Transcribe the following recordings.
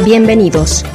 Bienvenidos.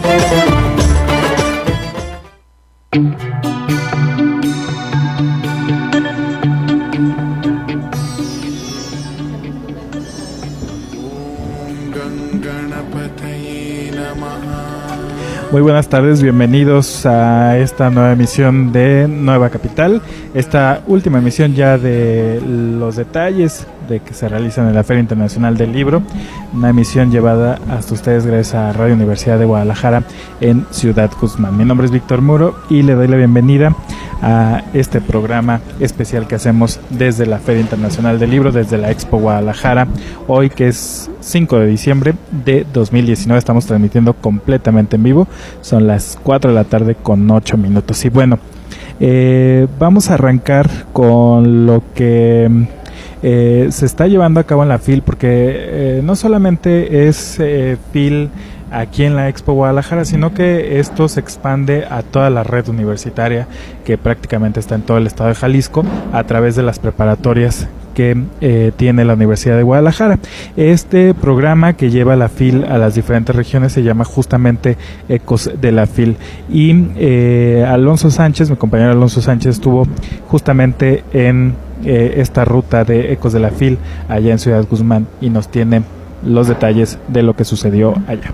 Muy buenas tardes, bienvenidos a esta nueva emisión de Nueva Capital, esta última emisión ya de los detalles de que se realizan en la Feria Internacional del Libro, una emisión llevada hasta ustedes gracias a Radio Universidad de Guadalajara en Ciudad Guzmán. Mi nombre es Víctor Muro y le doy la bienvenida a este programa especial que hacemos desde la Feria Internacional del Libro, desde la Expo Guadalajara, hoy que es 5 de diciembre de 2019, estamos transmitiendo completamente en vivo, son las 4 de la tarde con 8 minutos. Y bueno, vamos a arrancar con lo que se está llevando a cabo en la FIL, porque no solamente es FIL aquí en la Expo Guadalajara, sino que esto se expande a toda la red universitaria que prácticamente está en todo el estado de Jalisco a través de las preparatorias que tiene la Universidad de Guadalajara. Este programa que lleva la FIL a las diferentes regiones se llama justamente Ecos de la FIL, y Alonso Sánchez, mi compañero Alonso Sánchez, estuvo justamente en esta ruta de Ecos de la FIL allá en Ciudad Guzmán y nos tiene los detalles de lo que sucedió allá.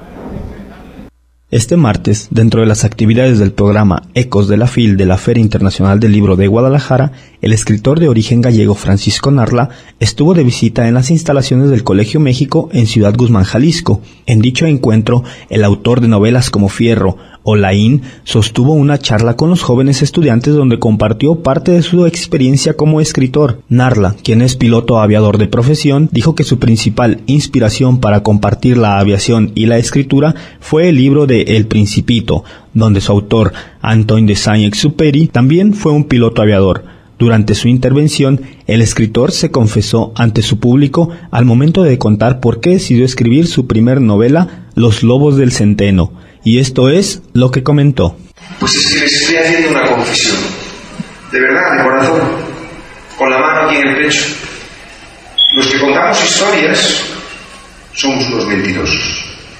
Este martes, dentro de las actividades del programa Ecos de la FIL de la Feria Internacional del Libro de Guadalajara, el escritor de origen gallego Francisco Narla estuvo de visita en las instalaciones del Colegio México en Ciudad Guzmán, Jalisco. En dicho encuentro, el autor de novelas como Fierro o Laín sostuvo una charla con los jóvenes estudiantes donde compartió parte de su experiencia como escritor. Narla, quien es piloto aviador de profesión, dijo que su principal inspiración para compartir la aviación y la escritura fue el libro de El Principito, donde su autor, Antoine de Saint-Exupéry, también fue un piloto aviador. Durante su intervención, el escritor se confesó ante su público al momento de contar por qué decidió escribir su primer novela, Los Lobos del Centeno. Y esto es lo que comentó. Pues es que les estoy haciendo una confesión, de verdad, de corazón, con la mano aquí en el pecho. Los que contamos historias somos unos mentirosos.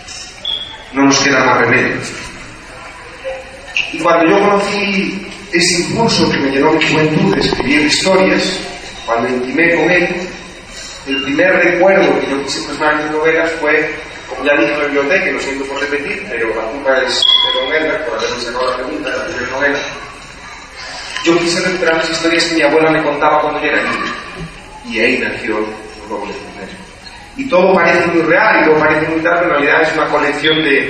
No nos queda más remedio. Y cuando yo conocí ese impulso que me llenó mi juventud de escribir historias, cuando intimé con él, el primer recuerdo que yo quise plasmar en mis novelas fue, como ya dije en la biblioteca, lo siento por repetir, pero la culpa es de Don Edgar por haberme sacado la pregunta de la primera novela. Yo quise recuperar las historias que mi abuela me contaba cuando yo era niño, y ahí nació Los Lobos del Centeno. Y todo parece muy real y todo parece muy tal, pero en realidad es una colección de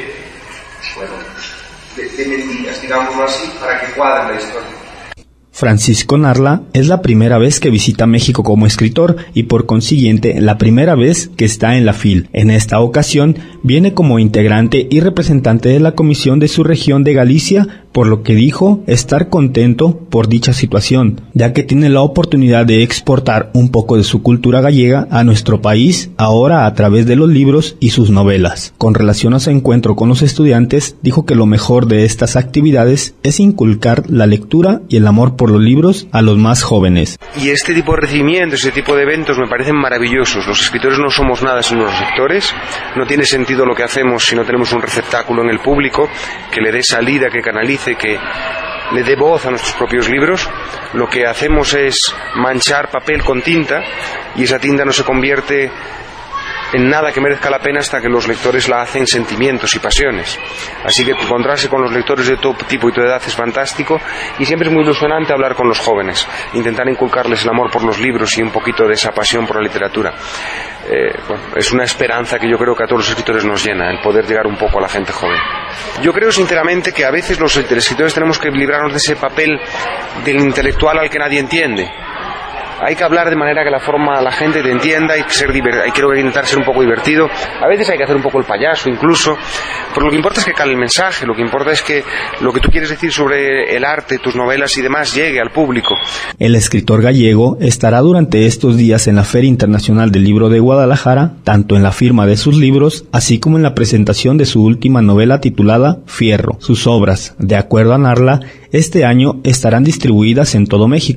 mentiras, digámoslo así, para que cuadre la historia. Francisco Narla es la primera vez que visita México como escritor y por consiguiente la primera vez que está en la FIL. En esta ocasión viene como integrante y representante de la comisión de su región de Galicia, por lo que dijo estar contento por dicha situación, ya que tiene la oportunidad de exportar un poco de su cultura gallega a nuestro país, ahora a través de los libros y sus novelas. Con relación a su encuentro con los estudiantes, dijo que lo mejor de estas actividades es inculcar la lectura y el amor por los libros a los más jóvenes. Y este tipo de recibimientos, este tipo de eventos me parecen maravillosos. Los escritores no somos nada sin los lectores, no tiene sentido lo que hacemos si no tenemos un receptáculo en el público que le dé salida, que canalice, que le dé voz a nuestros propios libros. Lo que hacemos es manchar papel con tinta y esa tinta no se convierte en nada que merezca la pena hasta que los lectores la hacen sentimientos y pasiones. Así que encontrarse con los lectores de todo tipo y toda edad es fantástico y siempre es muy ilusionante hablar con los jóvenes, intentar inculcarles el amor por los libros y un poquito de esa pasión por la literatura. Es una esperanza que yo creo que a todos los escritores nos llena, el poder llegar un poco a la gente joven. Yo creo sinceramente que a veces los escritores tenemos que librarnos de ese papel del intelectual al que nadie entiende. Hay que hablar de manera que la gente te entienda, hay que intentar ser un poco divertido, a veces hay que hacer un poco el payaso incluso, pero lo que importa es que cale el mensaje, lo que importa es que lo que tú quieres decir sobre el arte, tus novelas y demás llegue al público. El escritor gallego estará durante estos días en la Feria Internacional del Libro de Guadalajara, tanto en la firma de sus libros, así como en la presentación de su última novela titulada Fierro. Sus obras, de acuerdo a Narla, este año estarán distribuidas en todo México.